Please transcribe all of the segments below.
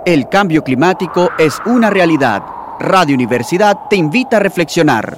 El cambio climático es una realidad. Radio Universidad te invita a reflexionar.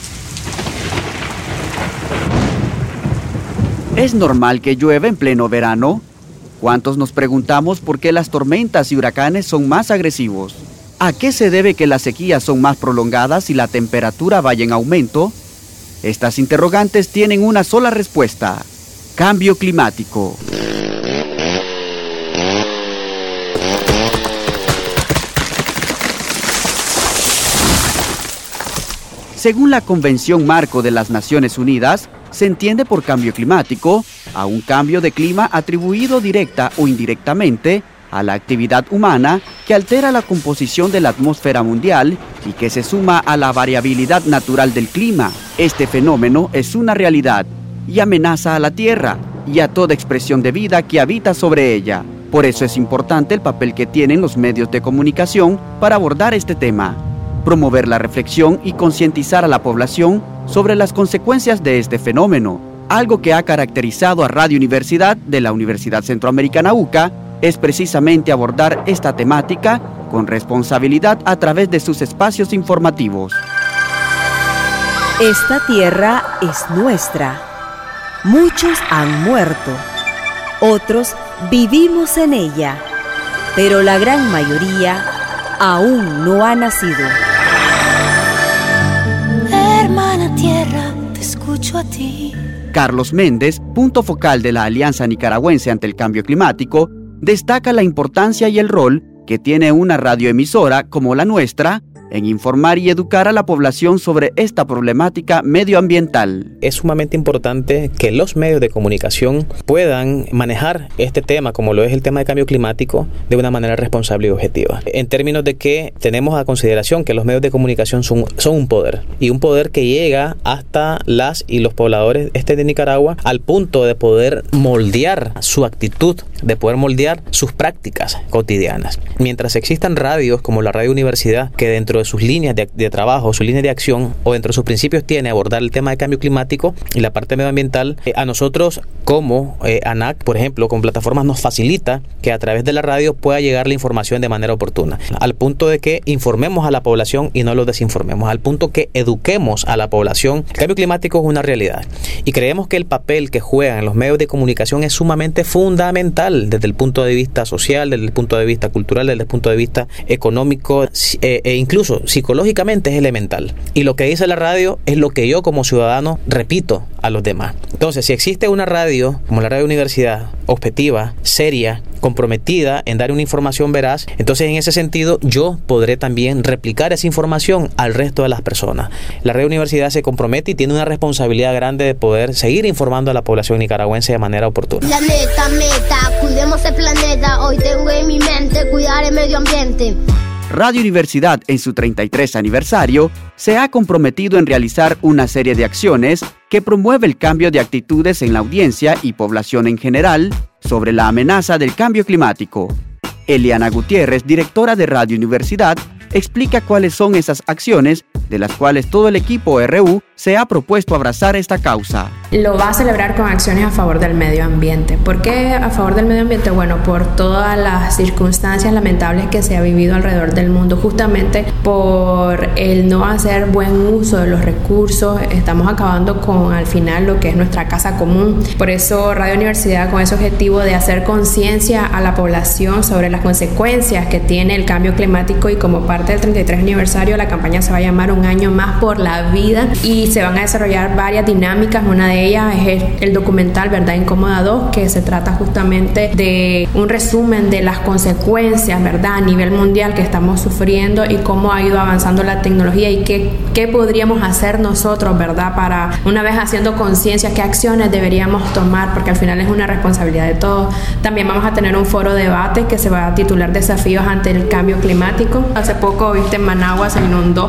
¿Es normal que llueva en pleno verano? ¿Cuántos nos preguntamos por qué las tormentas y huracanes son más agresivos? ¿A qué se debe que las sequías son más prolongadas y la temperatura vaya en aumento? Estas interrogantes tienen una sola respuesta: cambio climático. Según la Convención Marco de las Naciones Unidas, se entiende por cambio climático a un cambio de clima atribuido directa o indirectamente a la actividad humana que altera la composición de la atmósfera mundial y que se suma a la variabilidad natural del clima. Este fenómeno es una realidad y amenaza a la Tierra y a toda expresión de vida que habita sobre ella. Por eso es importante el papel que tienen los medios de comunicación para abordar este tema, promover la reflexión y concientizar a la población sobre las consecuencias de este fenómeno. Algo que ha caracterizado a Radio Universidad de la Universidad Centroamericana UCA es precisamente abordar esta temática con responsabilidad a través de sus espacios informativos. Esta tierra es nuestra. Muchos han muerto. Otros vivimos en ella. Pero la gran mayoría aún no ha nacido. Hermana tierra, te escucho a ti. Carlos Méndez, punto focal de la Alianza Nicaragüense ante el Cambio Climático, destaca la importancia y el rol que tiene una radioemisora como la nuestra en informar y educar a la población sobre esta problemática medioambiental. Es sumamente importante que los medios de comunicación puedan manejar este tema, como lo es el tema de cambio climático, de una manera responsable y objetiva. En términos de que tenemos a consideración que los medios de comunicación son un poder, y un poder que llega hasta las y los pobladores de Nicaragua, al punto de poder moldear su actitud, de poder moldear sus prácticas cotidianas. Mientras existan radios como la Radio Universidad, que dentro de sus líneas de trabajo, sus líneas de acción o dentro de sus principios tiene abordar el tema de cambio climático y la parte medioambiental, a nosotros como ANAC, por ejemplo, con plataformas nos facilita que a través de la radio pueda llegar la información de manera oportuna, al punto de que informemos a la población y no lo desinformemos, al punto que eduquemos a la población. El cambio climático es una realidad y creemos que el papel que juegan los medios de comunicación es sumamente fundamental desde el punto de vista social, desde el punto de vista cultural, desde el punto de vista económico e incluso psicológicamente es elemental. Y lo que dice la radio es lo que yo como ciudadano repito a los demás. Entonces, si existe una radio como la Radio Universidad, objetiva, seria, comprometida en dar una información veraz, entonces en ese sentido yo podré también replicar esa información al resto de las personas. La Radio Universidad se compromete y tiene una responsabilidad grande de poder seguir informando a la población nicaragüense de manera oportuna. Planeta, meta, cuidemos el planeta. Hoy tengo en mi mente cuidar el medio ambiente. Radio Universidad, en su 33 aniversario, se ha comprometido en realizar una serie de acciones que promueve el cambio de actitudes en la audiencia y población en general sobre la amenaza del cambio climático. Eliana Gutiérrez, directora de Radio Universidad, explica cuáles son esas acciones de las cuales todo el equipo RU se ha propuesto abrazar esta causa. Lo va a celebrar con acciones a favor del medio ambiente. ¿Por qué a favor del medio ambiente? Bueno, por todas las circunstancias lamentables que se ha vivido alrededor del mundo, justamente por el no hacer buen uso de los recursos, estamos acabando con al final lo que es nuestra casa común. Por eso Radio Universidad, con ese objetivo de hacer conciencia a la población sobre las consecuencias que tiene el cambio climático, y como parte del 33 aniversario la campaña se va a llamar Un Año Más por la Vida y se van a desarrollar varias dinámicas. Una de ellas es el documental Verdad Incómoda 2, que se trata justamente de un resumen de las consecuencias, ¿verdad?, a nivel mundial que estamos sufriendo y cómo ha ido avanzando la tecnología y qué podríamos hacer nosotros, ¿verdad?, para, una vez haciendo conciencia, qué acciones deberíamos tomar, porque al final es una responsabilidad de todos. También vamos a tener un foro de debate que se va a titular Desafíos ante el cambio climático. Hace poco, en Managua se inundó una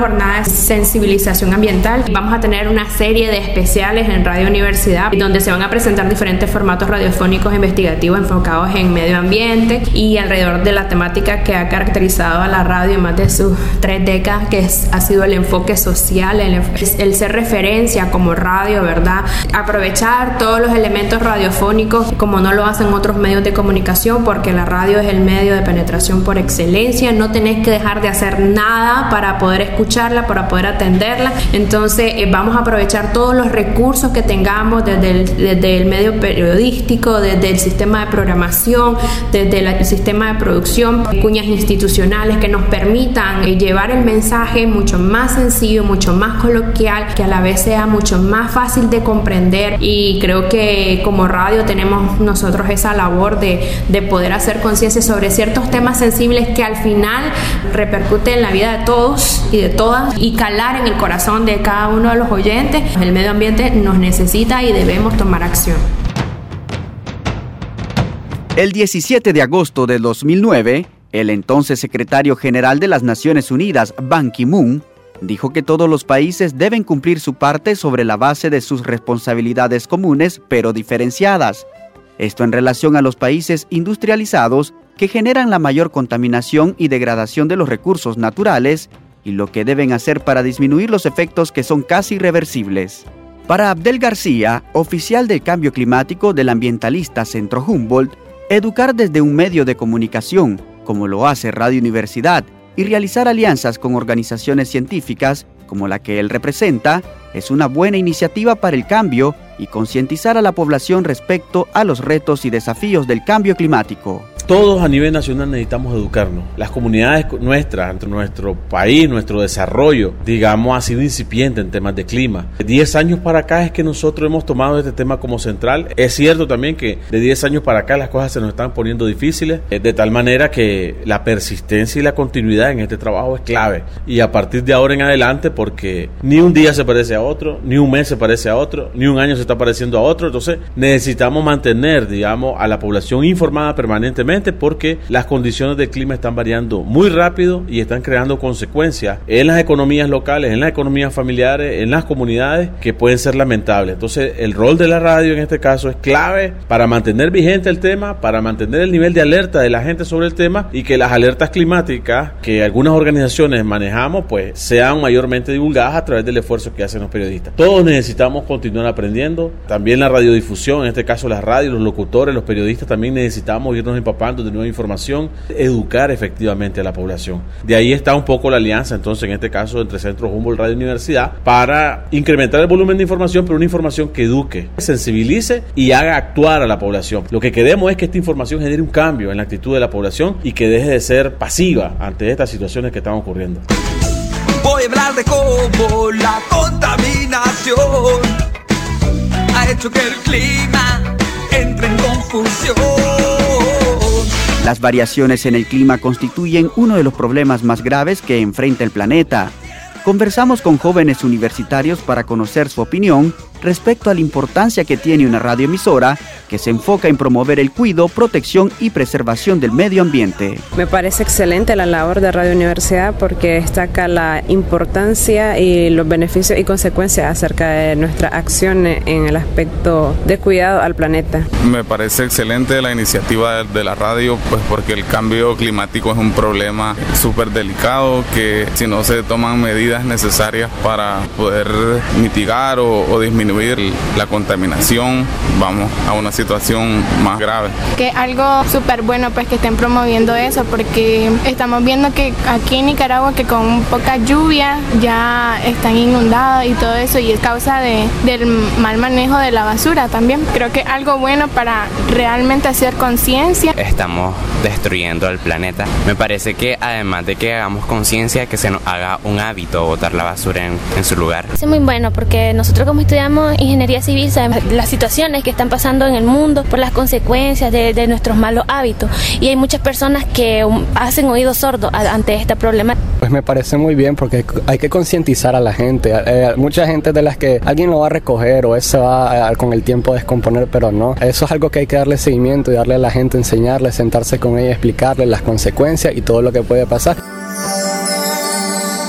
jornada de sensibilización ambiental. Vamos a tener una serie de especiales en Radio Universidad donde se van a presentar diferentes formatos radiofónicos investigativos enfocados en medio ambiente y alrededor de la temática que ha caracterizado a la radio en más de sus 3 décadas, que ha sido el enfoque social, el ser referencia como radio, ¿verdad? Aprovechar todos los elementos radiofónicos como no lo hacen otros medios de comunicación, porque la radio es el medio de penetración por excelencia. No tenés que dejar de hacer nada para poder escucharla, para poder atenderla. Entonces vamos a aprovechar todos los recursos que tengamos desde el medio periodístico, desde el sistema de programación, desde el sistema de producción, cuñas institucionales que nos permitan llevar el mensaje mucho más sencillo, mucho más coloquial, que a la vez sea mucho más fácil de comprender. Y creo que como radio tenemos nosotros esa labor de poder hacer conciencia sobre ciertos temas sensibles que al final repercuten en la vida de todos y de todas y calar en el corazón de cada uno de los oyentes. El medio ambiente nos necesita y debemos tomar acción. El 17 de agosto de 2009, el entonces secretario general de las Naciones Unidas, Ban Ki-moon, dijo que todos los países deben cumplir su parte sobre la base de sus responsabilidades comunes, pero diferenciadas. Esto en relación a los países industrializados que generan la mayor contaminación y degradación de los recursos naturales y lo que deben hacer para disminuir los efectos que son casi irreversibles. Para Abdel García, oficial del cambio climático del ambientalista Centro Humboldt, educar desde un medio de comunicación, como lo hace Radio Universidad, y realizar alianzas con organizaciones científicas, como la que él representa, es una buena iniciativa para el cambio y concientizar a la población respecto a los retos y desafíos del cambio climático. Todos a nivel nacional necesitamos educarnos. Las comunidades nuestras, entre nuestro país, nuestro desarrollo, digamos, ha sido incipiente en temas de clima. De 10 años para acá es que nosotros hemos tomado este tema como central. Es cierto también que de 10 años para acá las cosas se nos están poniendo difíciles, de tal manera que la persistencia y la continuidad en este trabajo es clave. Y a partir de ahora en adelante, porque ni un día se parece a otro, ni un mes se parece a otro, ni un año se está pareciendo a otro, entonces necesitamos mantener, digamos, a la población informada permanentemente, porque las condiciones del clima están variando muy rápido y están creando consecuencias en las economías locales, en las economías familiares, en las comunidades que pueden ser lamentables. Entonces el rol de la radio en este caso es clave para mantener vigente el tema, para mantener el nivel de alerta de la gente sobre el tema y que las alertas climáticas que algunas organizaciones manejamos pues sean mayormente divulgadas a través del esfuerzo que hacen los periodistas. Todos necesitamos continuar aprendiendo, también la radiodifusión, en este caso las radios, los locutores, los periodistas también necesitamos irnos empapando de nueva información, educar efectivamente a la población. De ahí está un poco la alianza, entonces, en este caso, entre Centro Humboldt Radio Universidad, para incrementar el volumen de información, pero una información que eduque, sensibilice y haga actuar a la población. Lo que queremos es que esta información genere un cambio en la actitud de la población y que deje de ser pasiva ante estas situaciones que están ocurriendo. Voy a hablar de cómo la contaminación ha hecho que el clima entre en confusión. Las variaciones en el clima constituyen uno de los problemas más graves que enfrenta el planeta. Conversamos con jóvenes universitarios para conocer su opinión respecto a la importancia que tiene una radioemisora que se enfoca en promover el cuidado, protección y preservación del medio ambiente. Me parece excelente la labor de Radio Universidad porque destaca la importancia y los beneficios y consecuencias acerca de nuestra acción en el aspecto de cuidado al planeta. Me parece excelente la iniciativa de la radio, pues porque el cambio climático es un problema súper delicado que si no se toman medidas necesarias para poder mitigar o disminuir la contaminación, vamos a una situación más grave. Que algo súper bueno pues que estén promoviendo eso, porque estamos viendo que aquí en Nicaragua que con poca lluvia ya están inundados y todo eso, y es causa del mal manejo de la basura también. Creo que algo bueno para realmente hacer conciencia. Estamos destruyendo el planeta. Me parece que además de que hagamos conciencia, que se nos haga un hábito botar la basura en su lugar. Es muy bueno porque nosotros como estudiamos ingeniería civil sabemos las situaciones que están pasando en el mundo por las consecuencias de nuestros malos hábitos, y hay muchas personas que hacen oídos sordos ante esta problema. Pues me parece muy bien porque hay que concientizar a la gente. Mucha gente de las que alguien lo va a recoger o eso va con el tiempo a descomponer, pero no. Eso es algo que hay que darle seguimiento y darle a la gente, enseñarle, sentarse con ella, explicarle las consecuencias y todo lo que puede pasar.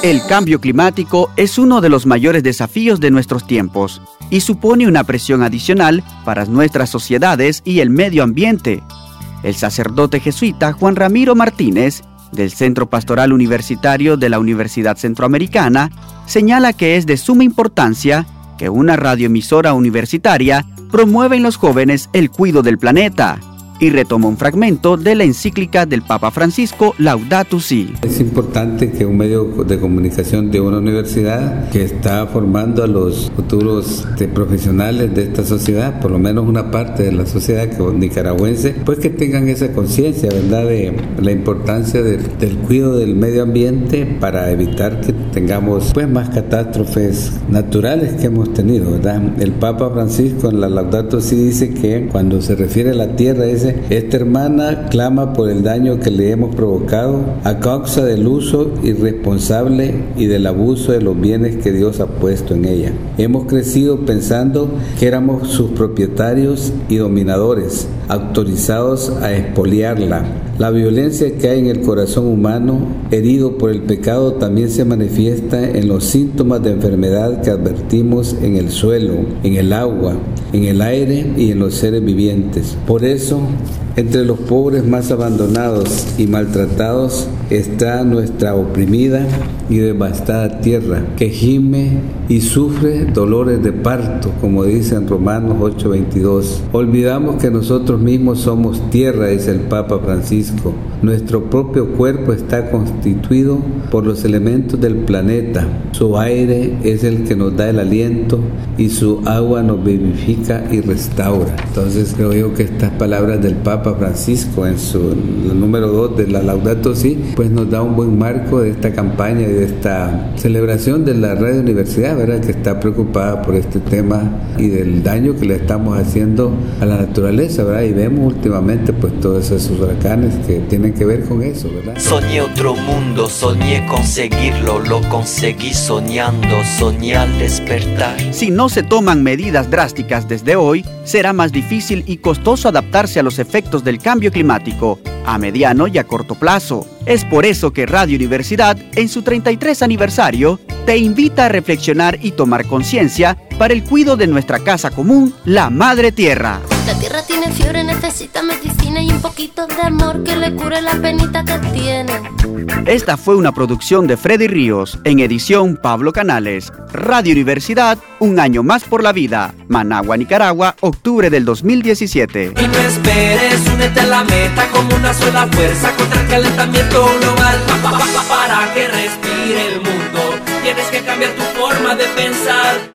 El cambio climático es uno de los mayores desafíos de nuestros tiempos y supone una presión adicional para nuestras sociedades y el medio ambiente. El sacerdote jesuita Juan Ramiro Martínez, del Centro Pastoral Universitario de la Universidad Centroamericana, señala que es de suma importancia que una radioemisora universitaria promueva en los jóvenes el cuidado del planeta, y retoma un fragmento de la encíclica del Papa Francisco Laudato Si. Es importante que un medio de comunicación de una universidad que está formando a los futuros profesionales de esta sociedad, por lo menos una parte de la sociedad nicaragüense, pues que tengan esa conciencia, ¿verdad?, de la importancia del cuidado del medio ambiente para evitar que tengamos pues más catástrofes naturales que hemos tenido, ¿verdad? El Papa Francisco en la Laudato Si dice que cuando se refiere a la tierra, esta hermana clama por el daño que le hemos provocado a causa del uso irresponsable y del abuso de los bienes que Dios ha puesto en ella. Hemos crecido pensando que éramos sus propietarios y dominadores, autorizados a expoliarla. La violencia que hay en el corazón humano, herido por el pecado, también se manifiesta en los síntomas de enfermedad que advertimos en el suelo, en el agua, en el aire y en los seres vivientes. Por eso, entre los pobres más abandonados y maltratados está nuestra oprimida y devastada tierra, que gime y sufre dolores de parto, como dice en Romanos 8:22. Olvidamos que nosotros mismos somos tierra, dice el Papa Francisco. Nuestro propio cuerpo está constituido por los elementos del planeta. Su aire es el que nos da el aliento y su agua nos vivifica y restaura. Entonces creo yo que estas palabras del Papa Francisco en su número 2 de la Laudato Si, pues nos da un buen marco de esta campaña y de esta celebración de la Radio Universidad, ¿verdad?, que está preocupada por este tema y del daño que le estamos haciendo a la naturaleza, ¿verdad? Y vemos últimamente pues todos esos huracanes que tienen que ver con eso, ¿verdad? Soñé otro mundo, soñé conseguirlo, lo conseguí soñando, soñé al despertar. Si no se toman medidas drásticas desde hoy, será más difícil y costoso adaptarse a los efectos del cambio climático, a mediano y a corto plazo. Es por eso que Radio Universidad, en su 33 aniversario, te invita a reflexionar y tomar conciencia para el cuidado de nuestra casa común, la Madre Tierra. La tierra tiene fiebre, necesita medicina y un poquito de amor que le cure la penita que tiene. Esta fue una producción de Freddy Ríos, en edición Pablo Canales. Radio Universidad, un año más por la vida. Managua, Nicaragua, octubre del 2017. Y no esperes, únete a la meta como una sola fuerza contra el calentamiento global. Para que respire el mundo, tienes que cambiar tu forma de pensar.